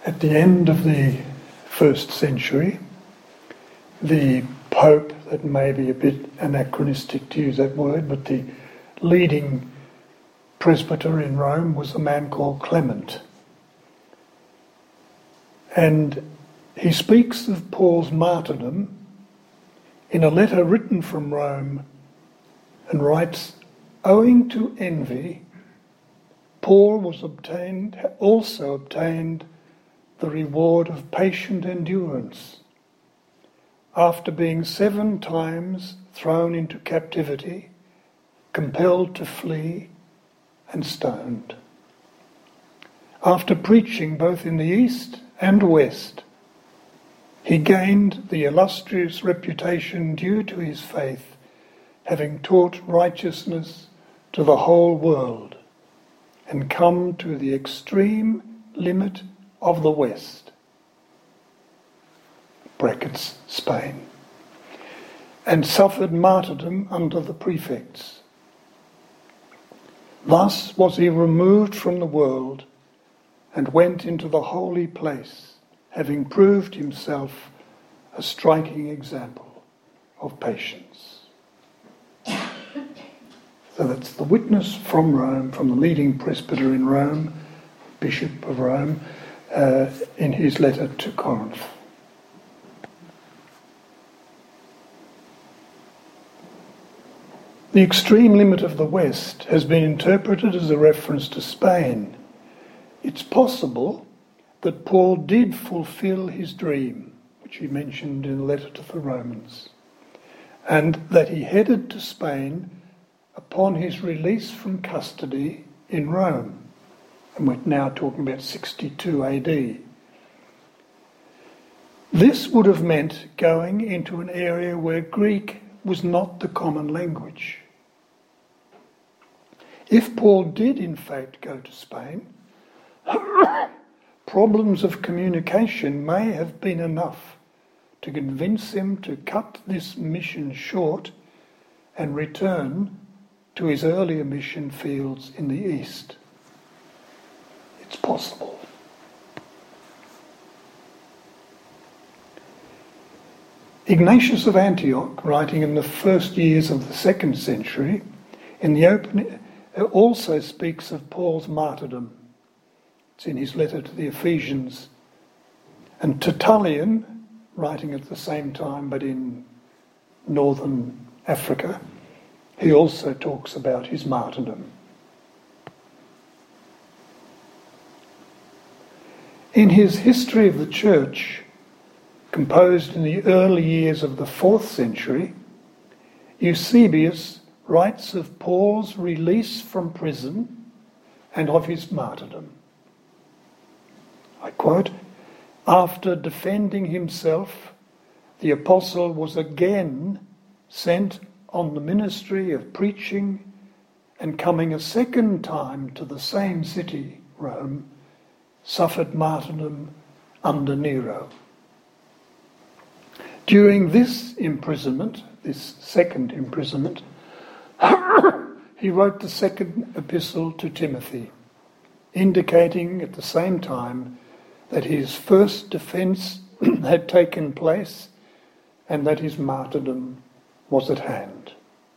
At the end of the 1st century, the Pope, that may be a bit anachronistic to use that word, but the leading presbyter in Rome was a man called Clement. And he speaks of Paul's martyrdom in a letter written from Rome and writes, "Owing to envy, Paul also obtained the reward of patient endurance, after being 7 times thrown into captivity, compelled to flee, and stoned. After preaching both in the East and West, he gained the illustrious reputation due to his faith, having taught righteousness to the whole world, and come to the extreme limit of the West," brackets Spain, "and suffered martyrdom under the prefects. Thus was he removed from the world and went into the holy place, having proved himself a striking example of patience." So that's the witness from Rome, from the leading presbyter in Rome, Bishop of Rome, in his letter to Corinth. The extreme limit of the West has been interpreted as a reference to Spain. It's possible that Paul did fulfill his dream, which he mentioned in a letter to the Romans, and that he headed to Spain upon his release from custody in Rome. And we're now talking about 62 AD. This would have meant going into an area where Greek was not the common language. If Paul did in fact go to Spain, problems of communication may have been enough to convince him to cut this mission short and return to his earlier mission fields in the East. It's possible. Ignatius of Antioch, writing in the first years of the 2nd century, in the opening, also speaks of Paul's martyrdom. It's in his letter to the Ephesians. And Tertullian, writing at the same time but in northern Africa, he also talks about his martyrdom. In his History of the Church, composed in the early years of the 4th century, Eusebius writes of Paul's release from prison and of his martyrdom. I quote, "After defending himself, the apostle was again sent on the ministry of preaching, and coming a 2nd time to the same city, Rome, suffered martyrdom under Nero. During this imprisonment, this 2nd imprisonment, he wrote the 2nd epistle to Timothy, indicating at the same time that his first defence had taken place and that his martyrdom was at hand."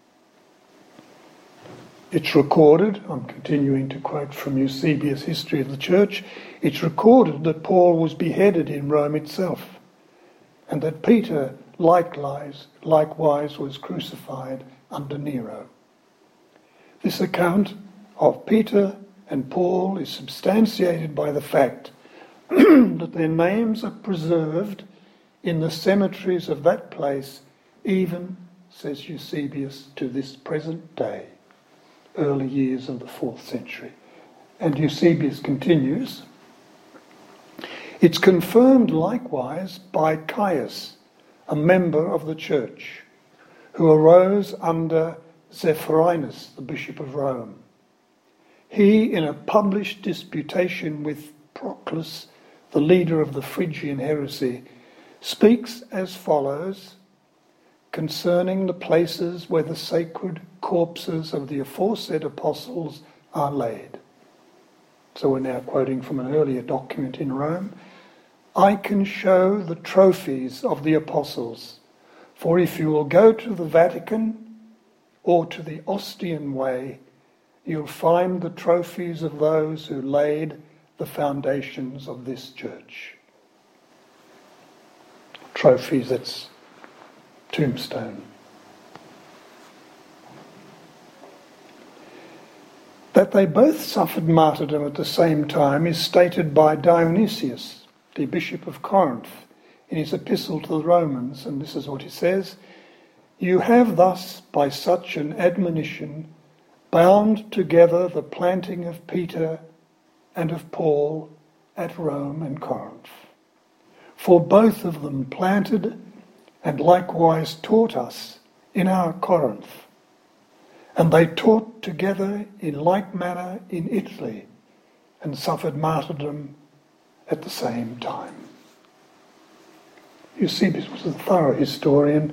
It's recorded, I'm continuing to quote from Eusebius' History of the Church, it's recorded that Paul was beheaded in Rome itself, and that Peter likewise was crucified under Nero. This account of Peter and Paul is substantiated by the fact that their names are preserved in the cemeteries of that place, even, says Eusebius, to this present day, early years of the 4th century. And Eusebius continues, "It's confirmed likewise by Caius, a member of the church, who arose under Zephyrinus, the Bishop of Rome. He, in a published disputation with Proclus, the leader of the Phrygian heresy, speaks as follows concerning the places where the sacred corpses of the aforesaid apostles are laid." So we're now quoting from an earlier document in Rome, I can show the trophies of the apostles, for if you will go to the Vatican or to the Ostian Way, you'll find the trophies of those who laid the foundations of this church. Trophies, that's tombstone. That they both suffered martyrdom at the same time is stated by Dionysius, the Bishop of Corinth, in his epistle to the Romans, and this is what he says: "You have thus, by such an admonition, bound together the planting of Peter and of Paul at Rome and Corinth. For both of them planted and likewise taught us in our Corinth, and they taught together in like manner in Italy, and suffered martyrdom at the same time." Eusebius was a thorough historian.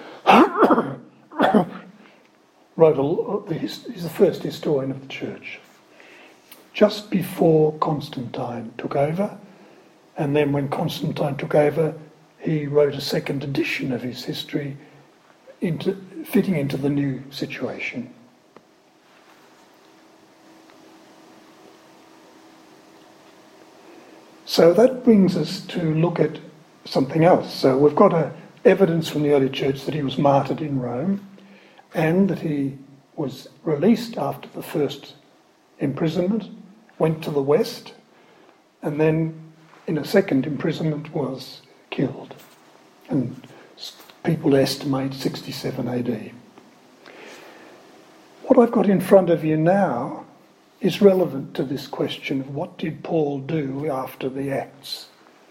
He's the first historian of the church. Just before Constantine took over, and then when Constantine took over, he wrote a second edition of his history fitting into the new situation. So that brings us to look at something else. So we've got evidence from the early church that he was martyred in Rome and that he was released after the first imprisonment, went to the West, and then in a second imprisonment was killed. And people estimate 67 AD. What I've got in front of you now is relevant to this question of what did Paul do after the Acts.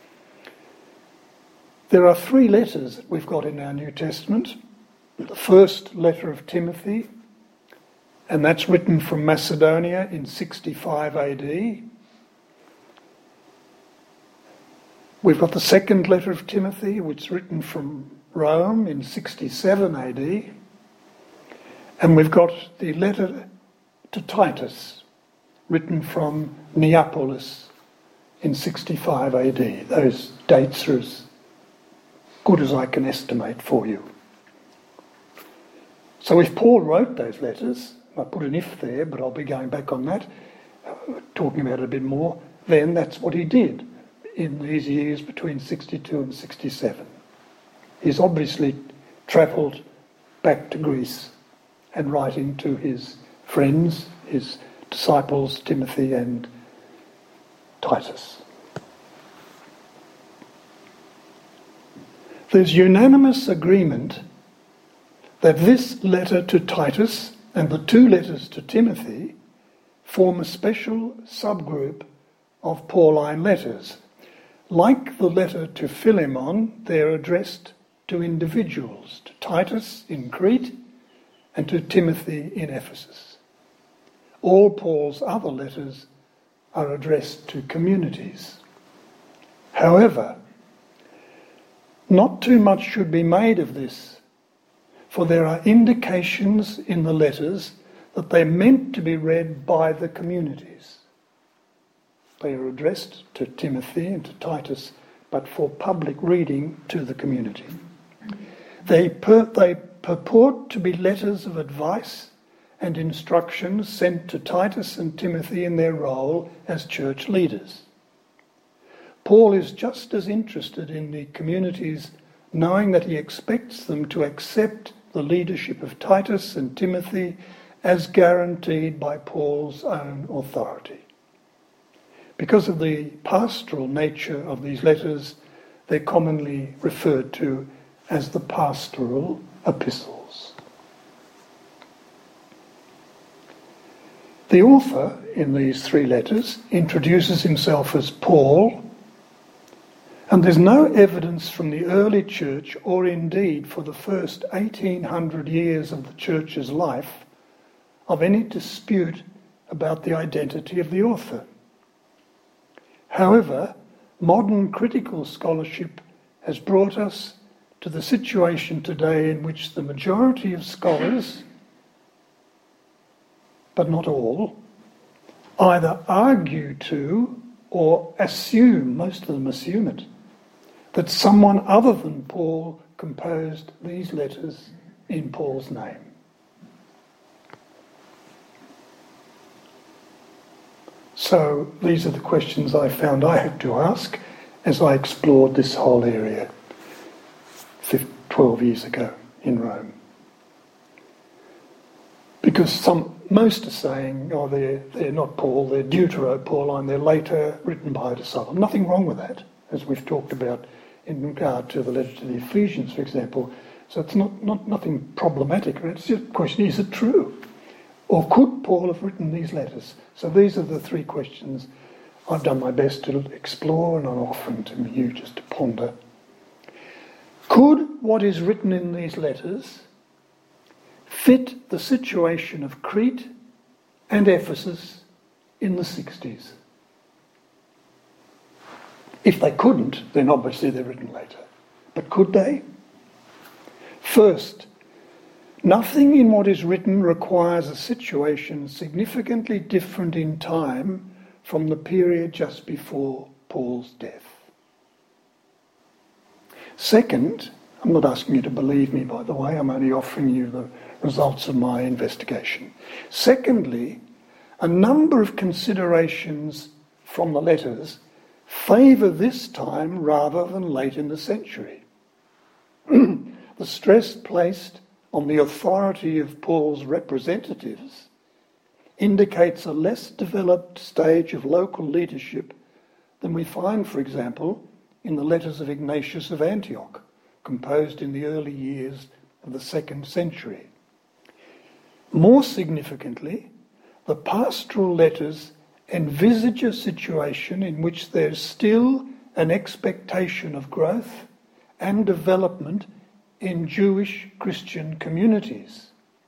There are 3 letters that we've got in our New Testament. The first letter of Timothy, and that's written from Macedonia in 65 AD. We've got the second letter of Timothy, which is written from Rome in 67 AD. And we've got the letter to Titus, written from Neapolis in 65 AD. Those dates are as good as I can estimate for you. So if Paul wrote those letters, I put an if there, but I'll be going back on that, talking about it a bit more, then that's what he did in these years between 62 and 67. He's obviously travelled back to Greece and writing to his friends, his disciples, Timothy and Titus. There's unanimous agreement that this letter to Titus and the 2 letters to Timothy form a special subgroup of Pauline letters. Like the letter to Philemon, they're addressed to individuals, to Titus in Crete and to Timothy in Ephesus. All Paul's other letters are addressed to communities. However, not too much should be made of this, for there are indications in the letters that they're meant to be read by the communities. They are addressed to Timothy and to Titus, but for public reading to the community. They purport to be letters of advice and instructions sent to Titus and Timothy in their role as church leaders. Paul is just as interested in the communities, knowing that he expects them to accept the leadership of Titus and Timothy as guaranteed by Paul's own authority. Because of the pastoral nature of these letters, they're commonly referred to as the pastoral epistles. The author in these 3 letters introduces himself as Paul, and there's no evidence from the early church, or indeed for the first 1800 years of the church's life, of any dispute about the identity of the author. However, modern critical scholarship has brought us to the situation today in which the majority of scholars, but not all, either argue to or assume, most of them assume it, that someone other than Paul composed these letters in Paul's name? So these are the questions I found I had to ask as I explored this whole area 12 years ago in Rome. Because most are saying, oh, they're not Paul, they're Deutero-Pauline, they're later written by a disciple. Nothing wrong with that, as we've talked about in regard to the letter to the Ephesians, for example. So it's not nothing problematic. It's just a question, is it true? Or could Paul have written these letters? So these are the three questions I've done my best to explore, and I'm offering to you just to ponder. Could what is written in these letters fit the situation of Crete and Ephesus in the 60s? If they couldn't, then obviously they're written later. But could they? First, nothing in what is written requires a situation significantly different in time from the period just before Paul's death. Second, I'm not asking you to believe me, by the way, I'm only offering you the results of my investigation. Secondly, a number of considerations from the letters favour this time rather than late in the century. The stress placed on the authority of Paul's representatives indicates a less developed stage of local leadership than we find, for example, in the letters of Ignatius of Antioch, composed in the early years of the 2nd century. More significantly, the pastoral letters envisage a situation in which there's still an expectation of growth and development in Jewish Christian communities.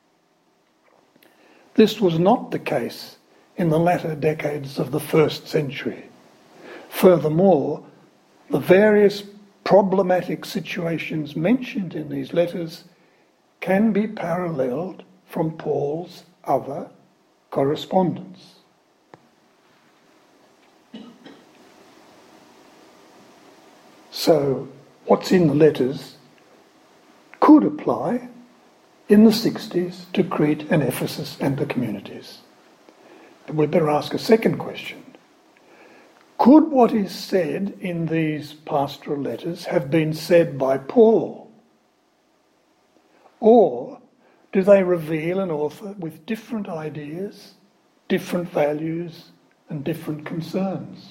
This was not the case in the latter decades of the 1st century. Furthermore, the various problematic situations mentioned in these letters can be paralleled from Paul's other correspondence. So, what's in the letters could apply in the 60s to Crete and Ephesus and the communities. But we'd better ask a second question. Could what is said in these pastoral letters have been said by Paul? Or do they reveal an author with different ideas, different values, and different concerns?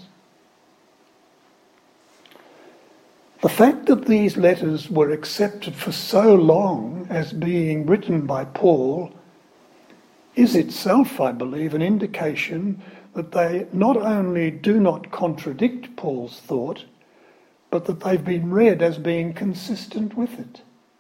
The fact that these letters were accepted for so long as being written by Paul is itself, I believe, an indication that they not only do not contradict Paul's thought, but that they've been read as being consistent with it.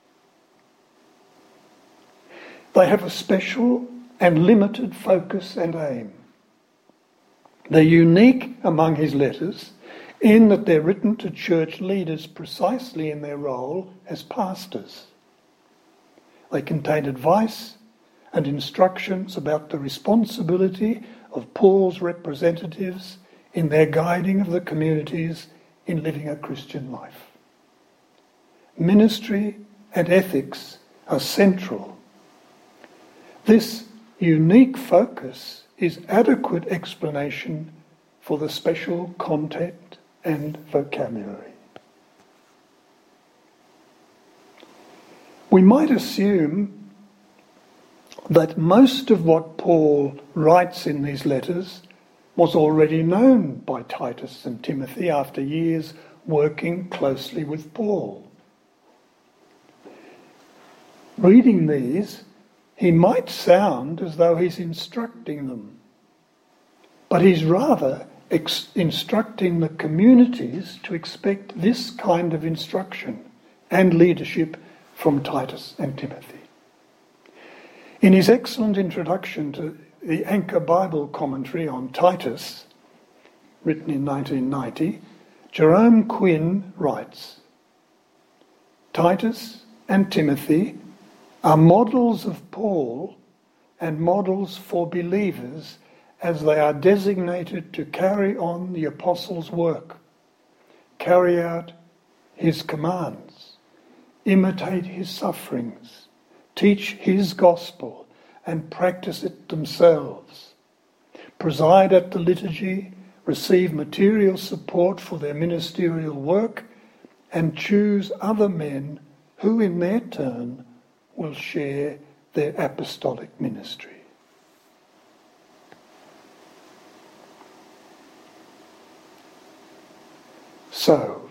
They have a special and limited focus and aim. They're unique among his letters in that they're written to church leaders precisely in their role as pastors. They contain advice and instructions about the responsibility of Paul's representatives in their guiding of the communities in living a Christian life. Ministry and ethics are central. This unique focus is adequate explanation for the special content and vocabulary. We might assume that most of what Paul writes in these letters was already known by Titus and Timothy after years working closely with Paul. Reading these, he might sound as though he's instructing them, but he's rather instructing the communities to expect this kind of instruction and leadership from Titus and Timothy. In his excellent introduction to the Anchor Bible commentary on Titus, written in 1990, Jerome Quinn writes, Titus and Timothy are models of Paul and models for believers as they are designated to carry on the apostles' work, carry out his commands, imitate his sufferings, teach his gospel and practice it themselves, preside at the liturgy, receive material support for their ministerial work, and choose other men who in their turn will share their apostolic ministry. So,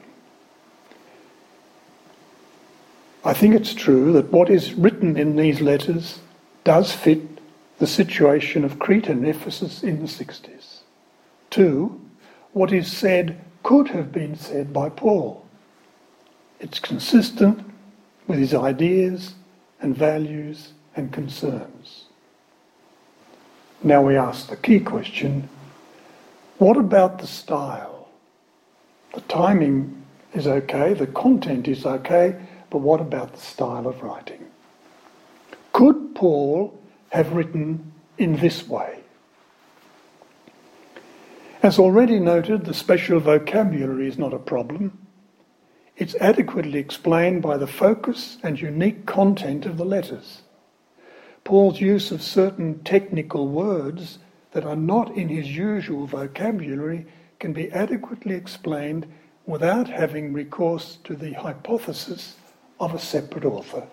I think it's true that what is written in these letters does fit the situation of Crete and Ephesus in the 60s. 2, what is said could have been said by Paul. It's consistent with his ideas and values and concerns. Now we ask the key question, what about the style? The timing is okay, the content is okay, but what about the style of writing? Could Paul have written in this way? As already noted, the special vocabulary is not a problem. It's adequately explained by the focus and unique content of the letters. Paul's use of certain technical words that are not in his usual vocabulary can be adequately explained without having recourse to the hypothesis of a separate author.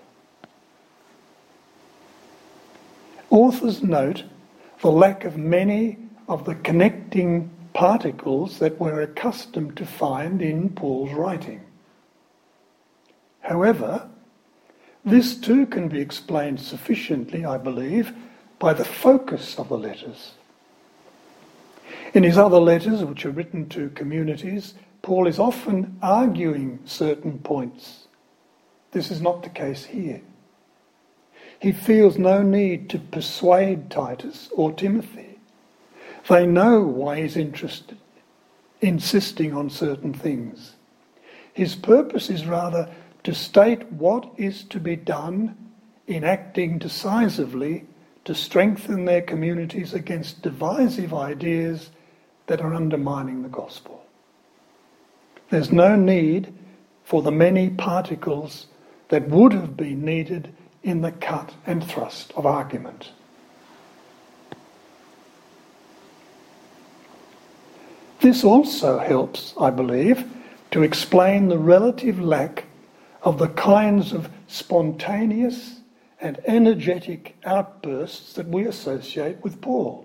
Authors note the lack of many of the connecting particles that we're accustomed to find in Paul's writing. However, this too can be explained sufficiently, I believe, by the focus of the letters. In his other letters, which are written to communities, Paul is often arguing certain points. This is not the case here. He feels no need to persuade Titus or Timothy. They know why he's insisting on certain things. His purpose is rather to state what is to be done in acting decisively to strengthen their communities against divisive ideas that are undermining the gospel. There's no need for the many particles that would have been needed in the cut and thrust of argument. This also helps, I believe, to explain the relative lack of the kinds of spontaneous and energetic outbursts that we associate with Paul.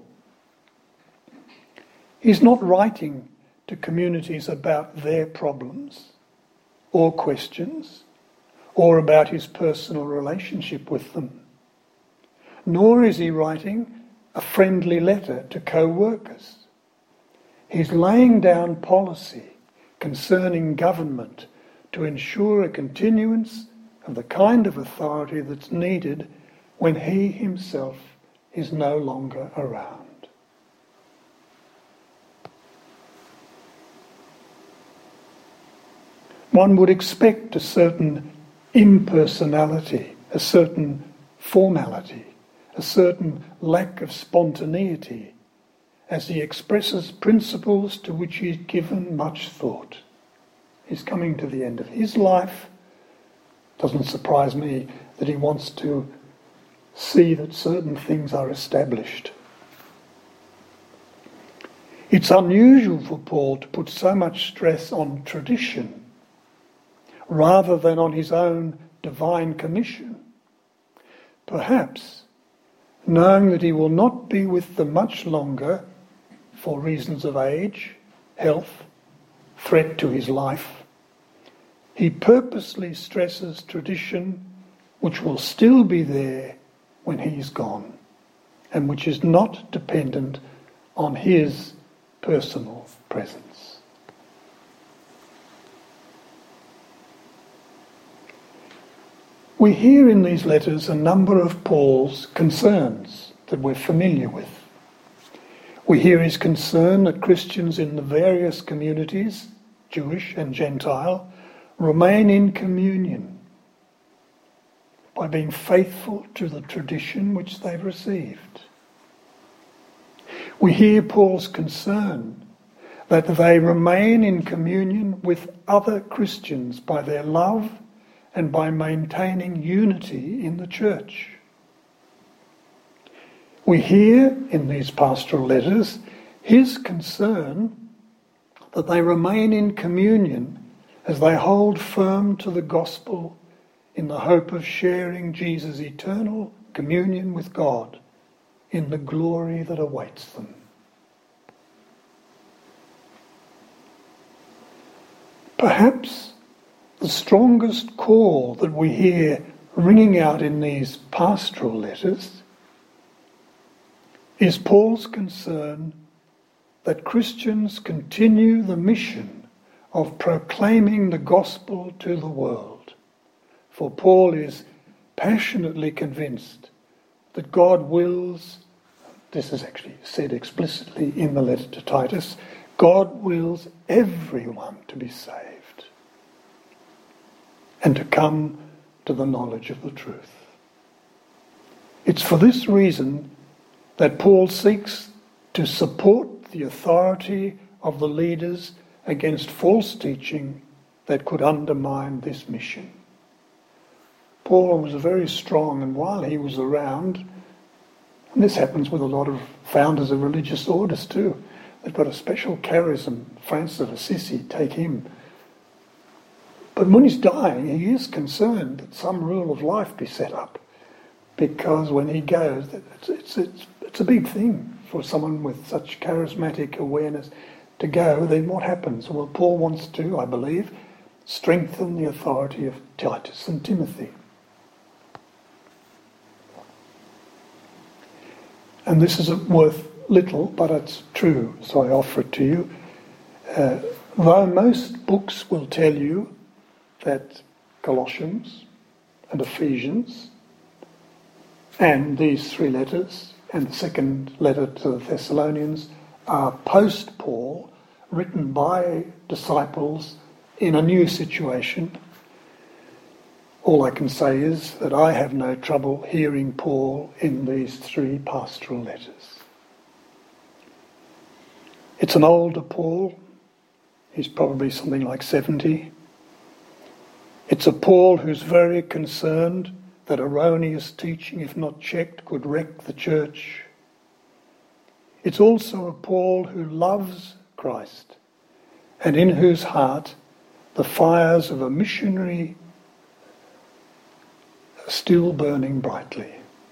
He's not writing to communities about their problems or questions or about his personal relationship with them. Nor is he writing a friendly letter to co-workers. He's laying down policy concerning government to ensure a continuance of the kind of authority that's needed when he himself is no longer around. One would expect a certain impersonality, a certain formality, a certain lack of spontaneity as he expresses principles to which he's given much thought. He's coming to the end of his life. Doesn't surprise me that he wants to see that certain things are established. It's unusual for Paul to put so much stress on tradition rather than on his own divine commission. Perhaps, knowing that he will not be with them much longer for reasons of age, health, threat to his life, he purposely stresses tradition which will still be there when he's gone and which is not dependent on his personal presence. We hear in these letters a number of Paul's concerns that we're familiar with. We hear his concern that Christians in the various communities, Jewish and Gentile, remain in communion by being faithful to the tradition which they've received. We hear Paul's concern that they remain in communion with other Christians by their love and by maintaining unity in the church. We hear in these pastoral letters his concern that they remain in communion as they hold firm to the gospel in the hope of sharing Jesus' eternal communion with God in the glory that awaits them. Perhaps the strongest call that we hear ringing out in these pastoral letters is Paul's concern that Christians continue the mission of proclaiming the gospel to the world. For Paul is passionately convinced that God wills, this is actually said explicitly in the letter to Titus, God wills everyone to be saved and to come to the knowledge of the truth. It's for this reason that Paul seeks to support the authority of the leaders against false teaching that could undermine this mission. Paul was very strong, and while he was around, and this happens with a lot of founders of religious orders too, they've got a special charism. Francis of Assisi, take him. But when he's dying, he is concerned that some rule of life be set up, because when he goes, it's a big thing for someone with such charismatic awareness to go. Then what happens? Well, Paul wants to, I believe, strengthen the authority of Titus and Timothy. And this is worth little, but it's true, so I offer it to you. Though most books will tell you that Colossians and Ephesians and these three letters and the second letter to the Thessalonians are post-Paul, written by disciples in a new situation, all I can say is that I have no trouble hearing Paul in these three pastoral letters. It's an older Paul. He's probably something like 70. It's a Paul who's very concerned that erroneous teaching, if not checked, could wreck the church. It's also a Paul who loves Christ and in whose heart the fires of a missionary are still burning brightly.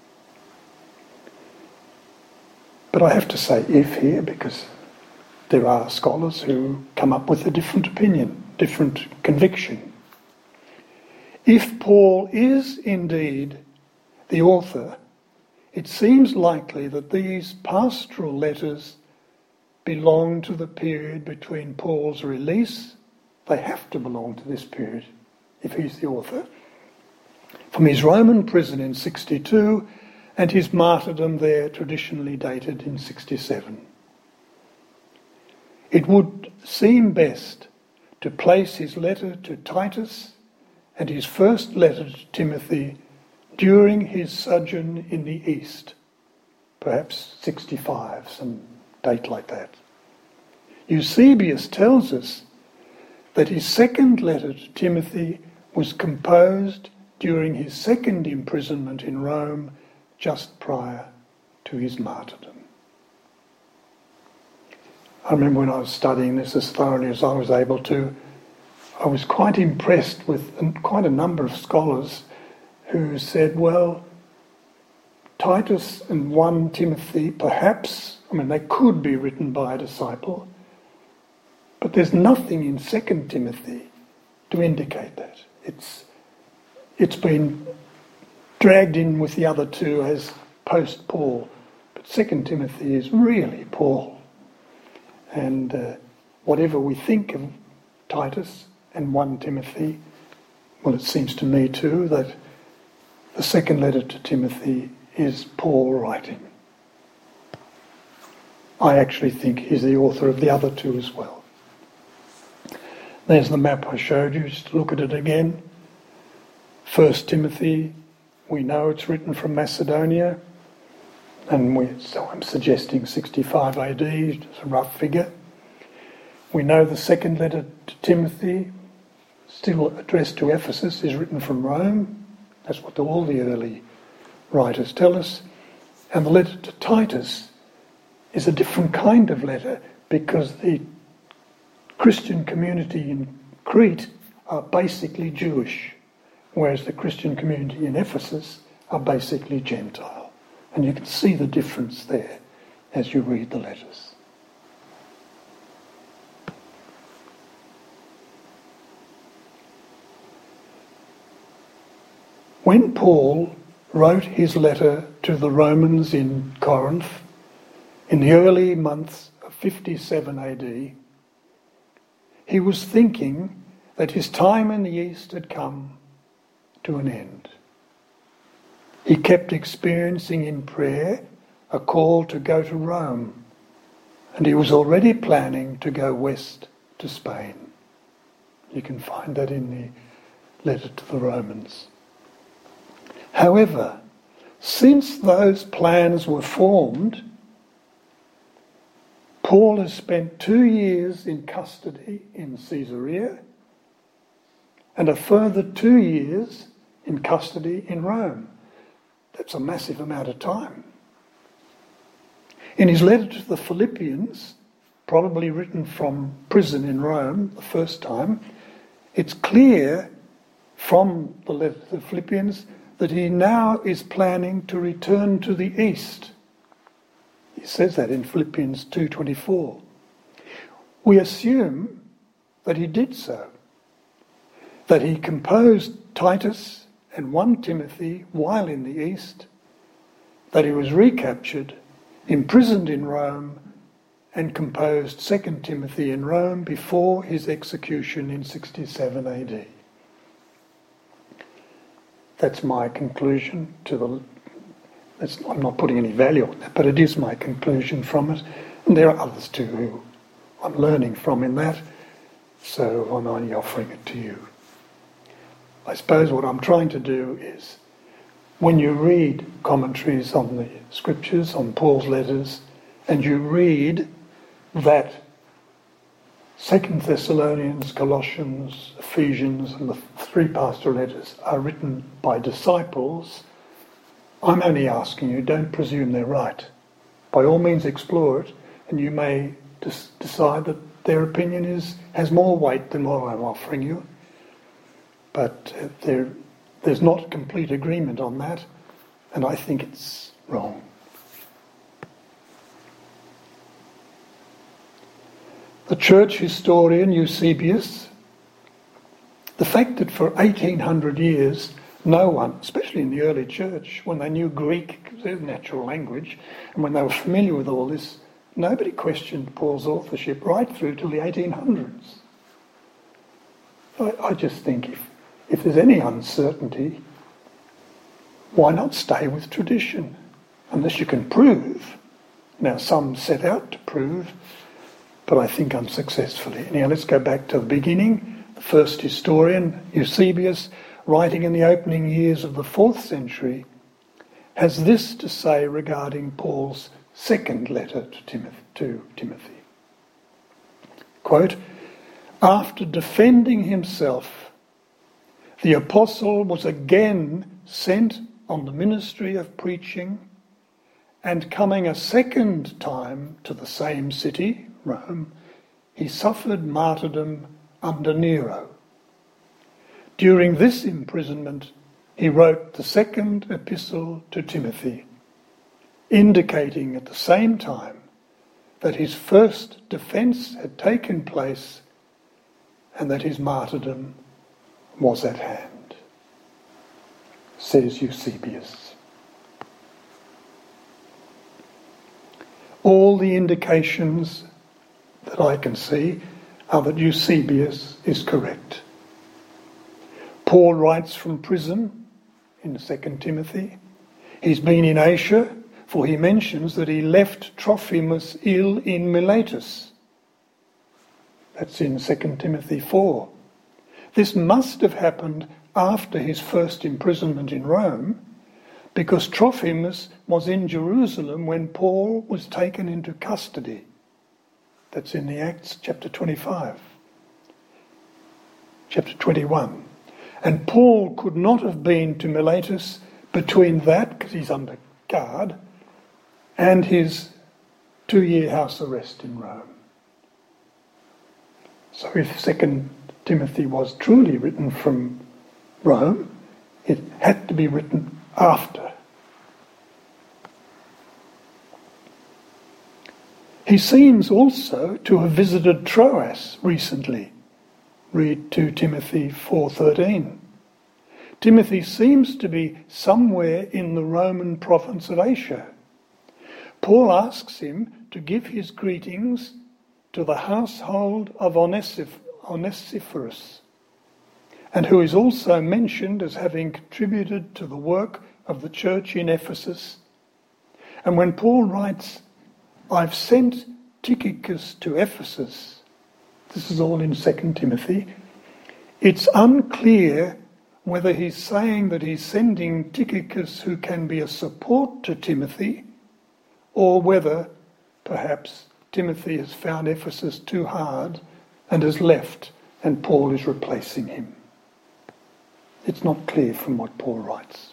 But I have to say if here, because there are scholars who come up with a different opinion, different conviction. If Paul is indeed the author, it seems likely that these pastoral letters belong to the period between Paul's release. They have to belong to this period, if he's the author, from his Roman prison in 62 and his martyrdom there traditionally dated in 67. It would seem best to place his letter to Titus and his first letter to Timothy during his sojourn in the East, perhaps 65, some date like that. Eusebius tells us that his second letter to Timothy was composed during his second imprisonment in Rome, just prior to his martyrdom. I remember when I was studying this as thoroughly as I was able to, I was quite impressed with quite a number of scholars who said, well, Titus and 1 Timothy, perhaps, they could be written by a disciple, but there's nothing in 2 Timothy to indicate that. It's been dragged in with the other two as post-Paul, but 2 Timothy is really Paul. And whatever we think of Titus and 1 Timothy, well, it seems to me too that the second letter to Timothy is Paul writing. I actually think he's the author of the other two as well. There's the map I showed you, just look at it again. 1 Timothy, we know it's written from Macedonia, and so I'm suggesting 65 AD, it's a rough figure. We know the second letter to Timothy, still addressed to Ephesus, is written from Rome. That's what all the early writers tell us. And the letter to Titus is a different kind of letter because the Christian community in Crete are basically Jewish, whereas the Christian community in Ephesus are basically Gentile. And you can see the difference there as you read the letters. When Paul wrote his letter to the Romans in Corinth in the early months of 57 AD, he was thinking that his time in the East had come to an end. He kept experiencing in prayer a call to go to Rome, and he was already planning to go west to Spain. You can find that in the letter to the Romans. However, since those plans were formed, Paul has spent 2 years in custody in Caesarea and a further 2 years in custody in Rome. That's a massive amount of time. In his letter to the Philippians, probably written from prison in Rome the first time, it's clear from the letter to the Philippians that he now is planning to return to the East. He says that in Philippians 2:24. We assume that he did so, that he composed Titus and 1 Timothy while in the East, that he was recaptured, imprisoned in Rome, and composed 2 Timothy in Rome before his execution in 67 AD. That's my conclusion I'm not putting any value on that, but it is my conclusion from it. And there are others too who I'm learning from in that, so I'm only offering it to you. I suppose what I'm trying to do is, when you read commentaries on the scriptures, on Paul's letters, and you read that 2 Thessalonians, Colossians, Ephesians, and the 3 pastoral letters are written by disciples, I'm only asking you, don't presume they're right. By all means explore it, and you may decide that their opinion has more weight than what I'm offering you. But there's not complete agreement on that, and I think it's wrong. The church historian Eusebius, the fact that for 1800 years no one, especially in the early church, when they knew Greek, their natural language, and when they were familiar with all this, nobody questioned Paul's authorship right through till the 1800s. I just think if there's any uncertainty, why not stay with tradition? Unless you can prove. Now, some set out to prove, but I think unsuccessfully. Now, let's go back to the beginning. The first historian, Eusebius, writing in the opening years of the 4th century, has this to say regarding Paul's second letter to Timothy. Quote, "After defending himself, the apostle was again sent on the ministry of preaching, and coming a second time to the same city, Rome, he suffered martyrdom under Nero. During this imprisonment, he wrote the second epistle to Timothy, indicating at the same time that his first defence had taken place and that his martyrdom was at hand," says Eusebius. All the indications that I can see are that Eusebius is correct. Paul writes from prison in 2 Timothy. He's been in Asia, for he mentions that he left Trophimus ill in Miletus. That's in 2 Timothy 4. This must have happened after his first imprisonment in Rome, because Trophimus was in Jerusalem when Paul was taken into custody. That's in the Acts chapter 25, chapter 21. And Paul could not have been to Miletus between that, because he's under guard, and his 2-year house arrest in Rome. So if 2 Timothy was truly written from Rome, it had to be written after. He seems also to have visited Troas recently. Read 2 Timothy 4:13. Timothy seems to be somewhere in the Roman province of Asia. Paul asks him to give his greetings to the household of Onesiphorus, and who is also mentioned as having contributed to the work of the church in Ephesus. And when Paul writes, "I've sent Tychicus to Ephesus," this is all in 2 Timothy, it's unclear whether he's saying that he's sending Tychicus who can be a support to Timothy, or whether perhaps Timothy has found Ephesus too hard and has left and Paul is replacing him. It's not clear from what Paul writes.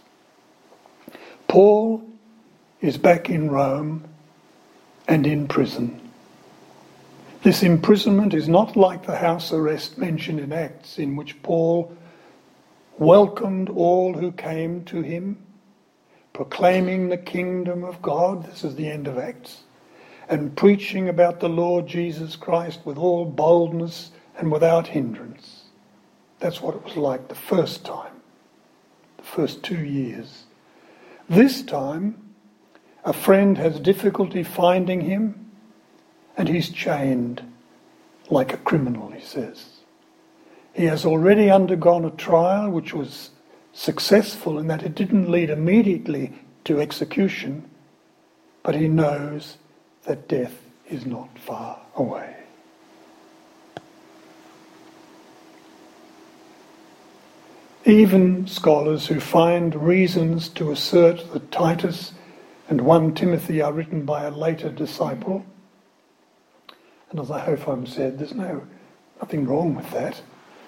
Paul is back in Rome and in prison. This imprisonment is not like the house arrest mentioned in Acts, in which Paul welcomed all who came to him, proclaiming the kingdom of God, this is the end of Acts, and preaching about the Lord Jesus Christ with all boldness and without hindrance. That's what it was like the first time, the first 2 years. This time, a friend has difficulty finding him, and he's chained like a criminal, he says. He has already undergone a trial which was successful in that it didn't lead immediately to execution, but he knows that death is not far away. Even scholars who find reasons to assert that Titus and 1 Timothy are written by a later disciple, and as I hope I've said, there's nothing wrong with that,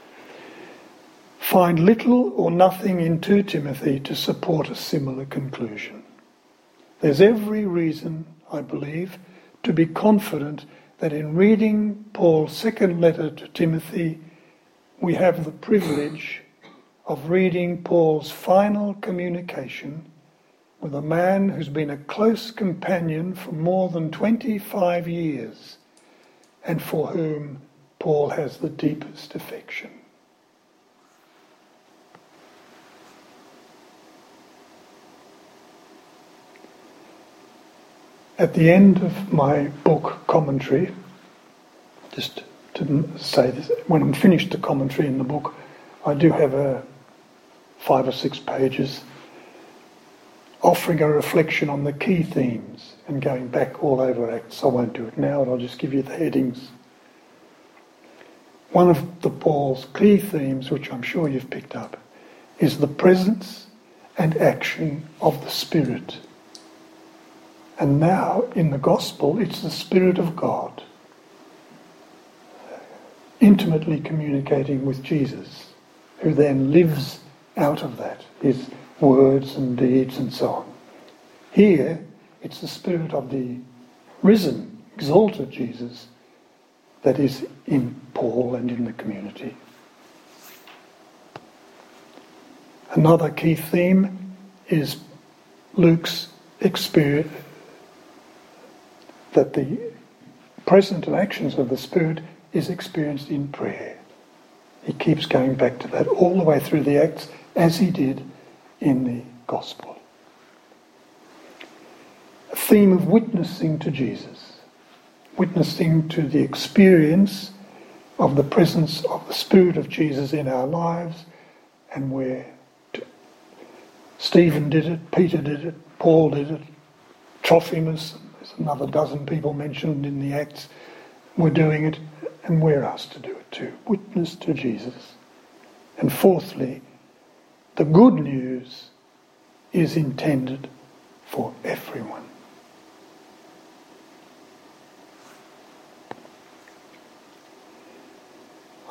find little or nothing in 2 Timothy to support a similar conclusion. There's every reason, I believe, to be confident that in reading Paul's second letter to Timothy, we have the privilege of reading Paul's final communication with a man who's been a close companion for more than 25 years and for whom Paul has the deepest affection. At the end of my book commentary, just to say this, when I'm finished the commentary in the book, I do have 5 or 6 pages offering a reflection on the key themes and going back all over Acts. I won't do it now, and I'll just give you the headings. One of the Paul's key themes, which I'm sure you've picked up, is the presence and action of the Spirit. And now, in the Gospel, it's the Spirit of God, intimately communicating with Jesus, who then lives out of that, his words and deeds and so on. Here, it's the Spirit of the risen, exalted Jesus that is in Paul and in the community. Another key theme is Luke's experience that the presence and actions of the Spirit is experienced in prayer. He keeps going back to that all the way through the Acts, as he did in the Gospel. A theme of witnessing to Jesus, witnessing to the experience of the presence of the Spirit of Jesus in our lives, and where Stephen did it, Peter did it, Paul did it, Trophimus, there's another dozen people mentioned in the Acts, were doing it, and we're asked to do it too. Witness to Jesus. And fourthly, the good news is intended for everyone.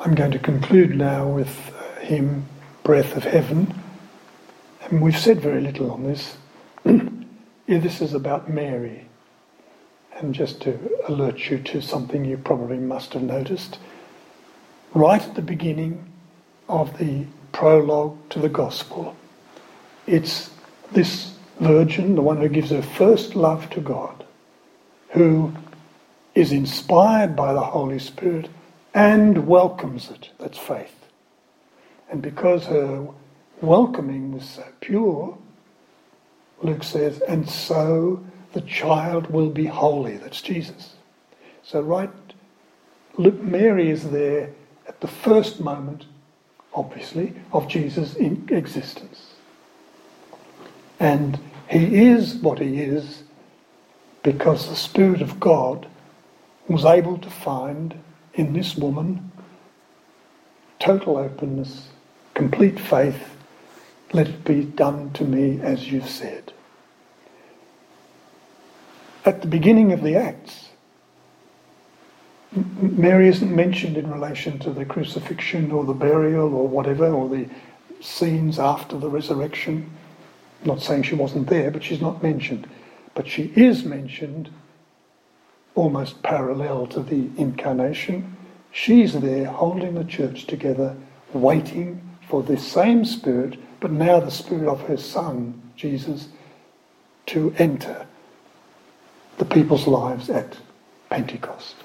I'm going to conclude now with hymn Breath of Heaven. And we've said very little on this. This is about Mary. And just to alert you to something you probably must have noticed, right at the beginning of the prologue to the Gospel, it's this virgin, the one who gives her first love to God, who is inspired by the Holy Spirit and welcomes it. That's faith. And because her welcoming was so pure, Luke says, and so the child will be holy. That's Jesus. So Mary is there at the first moment, obviously, of Jesus in existence. And he is what he is because the Spirit of God was able to find in this woman total openness, complete faith. Let it be done to me as you've said. At the beginning of the Acts, Mary isn't mentioned in relation to the crucifixion or the burial or whatever, or the scenes after the resurrection. I'm not saying she wasn't there, but she's not mentioned. But she is mentioned almost parallel to the incarnation. She's there holding the church together, waiting for this same Spirit, but now the Spirit of her Son, Jesus, to enter the people's lives at Pentecost.